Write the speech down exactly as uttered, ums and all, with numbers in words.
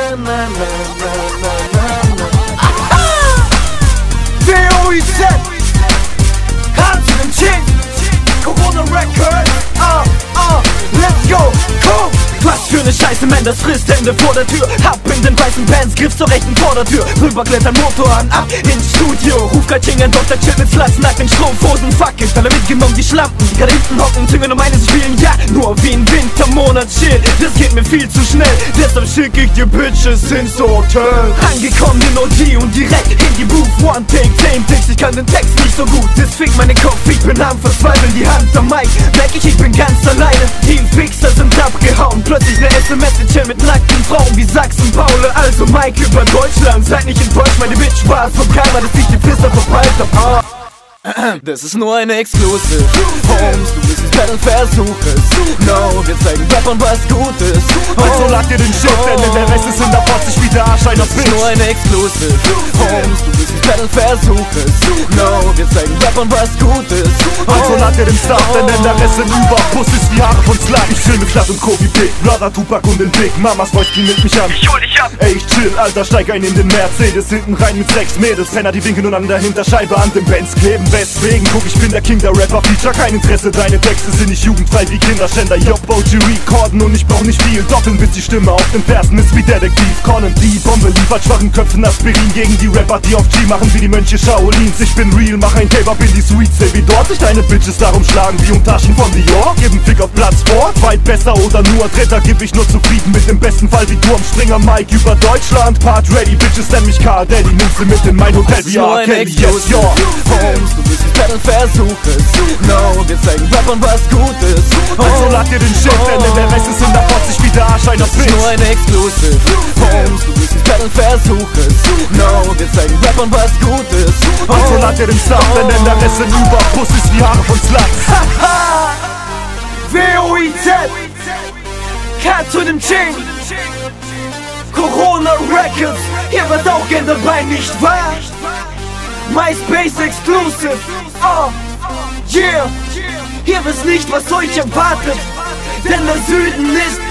na, na, na, na, na. D O I Z Hand zu dem Chin Corona Record. Ah, ah, let's go, go. Was für ne Scheiße, man, das frisst Hände vor der Tür. Hab in den weißen Pants, Griff zur rechten Vordertür. Rüberklettern, Motor an, ab ins Studio. Ruf grad King, ein Doktor chillt mit Flats, nackt in Strumpfhosen. Fuck it, alle mitgenommen, die Schlampen, die gerade hinten hocken, züngeln um eine zu spielen. Ja, nur wie ein Wintermonat chill, das geht mir viel zu schnell. Deshalb schick ich die Bitches ins Hotel. Angekommen in O G und direkt in die Booth. One take, zehn Ticks, ich kann den Text nicht so gut. Das fickt meine Kopf, ich bin am Verzweifeln. Die Hand am Mic, merk ich, ich bin ganz alleine. Team Fixer sind abgehauen, plötzlich ne S M S, wir chillen mit nackten Frauen wie Sachsen Paule. Also Mike über Deutschland, seid nicht enttäuscht, meine Bitch war's vom Keimer, dass ich die Pfister verpeilt hab. Ah. Das ist nur eine Exclusive. Holmes, du willst es Battle, versuch es. No, wir zeigen Rappern was Gutes. Also lad dir den Shit, denn der Rest ist in der Box, ich wie der Arsch einer Bitch. Das ist nur eine Exclusive. Holmes, du willst es Battle, versuch es. No, wir zeigen Rappern was Gutes. Also lad dir den Stuff, denn der Rest sind Überbus ist wie Haare von Slack. Ich chill mit Flat und Kobe Big Brother, Tupac und den Big Mamas Boys nimmt mich an. Ich hol dich ab. Ey, ich chill, Alter, steig ein in den Mercedes. Hinten rein mit sechs Mädels, Renner, die winken und an der Hinterscheibe an den Benz kleben. Deswegen guck, ich bin der King der Rapper, Feature, kein Interesse, deine Texte sind nicht jugendfrei wie Kinderschänder. Yo, O G recorden und ich brauch nicht viel, doppeln bis die Stimme auf den Versen ist wie Detektiv Conan. Die Bombe liefert schwachen Köpfen Aspirin gegen die Rapper, die auf G machen wie die Mönche Shaolins. Ich bin real, mach ein Kebab in die Sweet, seh wie dort sich deine Bitches darum schlagen wie um Taschen von Dior. Geben Fick auf Platz vor, weit besser oder nur Dritter, gib ich nur zufrieden mit dem besten Fall wie Turm Springer Mike über Deutschland. Part ready, Bitches nenn mich Car Daddy, nimm sie mit in mein Hotel wie R. Kelly, yes, yo. Holmes, du willst es Battle, versuch es. No, wir zeigen Rappern was Gutes. Also lad dir den Shit, denn der Rest ist in der Box, ich wie der Arsch einer Bitch. Das ist nur eine Exclusive. Holmes, du willst es Battle, versuch es. No, wir zeigen Rappern was Gutes. Also lad dir den Stuff, denn der Rest sind Überbus ist wie Haare von Slugs. Haha, W O I Z Cut zu dem Chain Corona Records, hier wird auch gern dabei, nicht wahr? MySpace Exclusive, oh, yeah. Hier wisst nicht, was euch erwartet, denn der Süden ist